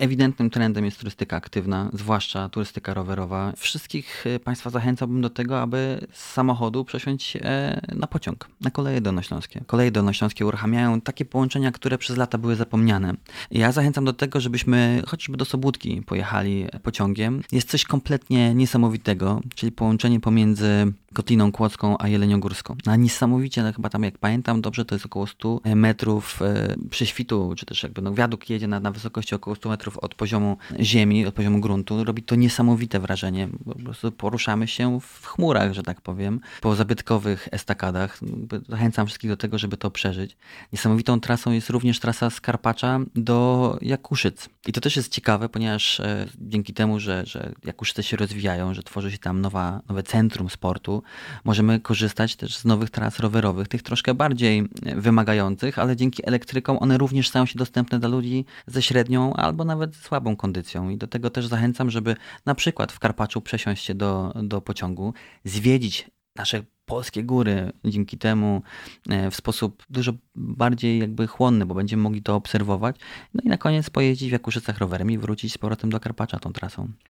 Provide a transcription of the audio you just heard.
ewidentnym trendem jest turystyka aktywna, zwłaszcza turystyka rowerowa. Wszystkich Państwa zachęcałbym do tego, aby z samochodu przesiąść się na pociąg, na koleje dolnośląskie. Koleje dolnośląskie uruchamiają takie połączenia, które przez lata były zapomniane. Ja zachęcam do tego, żebyśmy chociażby do Sobótki pojechali pociągiem. Jest coś kompletnie niesamowitego, czyli połączenie pomiędzy Kotliną Kłodzką a Jeleniogórską. No, niesamowicie, no, chyba tam, jak pamiętam dobrze, to jest około 100 metrów prześwitu, czy też jakby wiadukt jedzie na wysokości około 100 metrów od poziomu ziemi, od poziomu gruntu. Robi to niesamowite wrażenie. Po prostu poruszamy się w chmurach, że tak powiem, po zabytkowych estakadach. Zachęcam wszystkich do tego, żeby to przeżyć. Niesamowitą trasą jest również trasa z Karpacza do Jakuszyc. I to też jest ciekawe, ponieważ dzięki temu, że Jakuszyce się rozwijają, że tworzy się tam nowe centrum sportu, możemy korzystać też z nowych tras rowerowych, tych troszkę bardziej wymagających, ale dzięki elektrykom one również stają się dostępne dla ludzi ze średnią albo nawet słabą kondycją. I do tego też zachęcam, żeby na przykład w Karpaczu przesiąść się do pociągu, zwiedzić nasze polskie góry, dzięki temu w sposób dużo bardziej jakby chłonny, bo będziemy mogli to obserwować. No i na koniec pojeździć w Jakuszycach rowerem i wrócić z powrotem do Karpacza tą trasą.